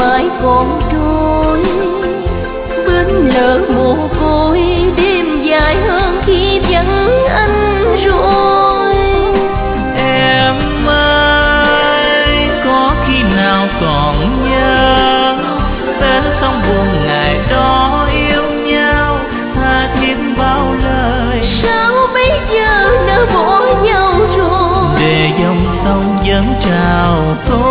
mãi còn trôi, bên lỡ mồ côi đêm dài hơn khi vắng anh rồi. Em ơi, có khi nào còn nhớ đến sông buồn ngày đó yêu nhau tha thiết bao lời? Sao bây giờ đã bỏ nhau rồi, để dòng sông vẫn trào thôi.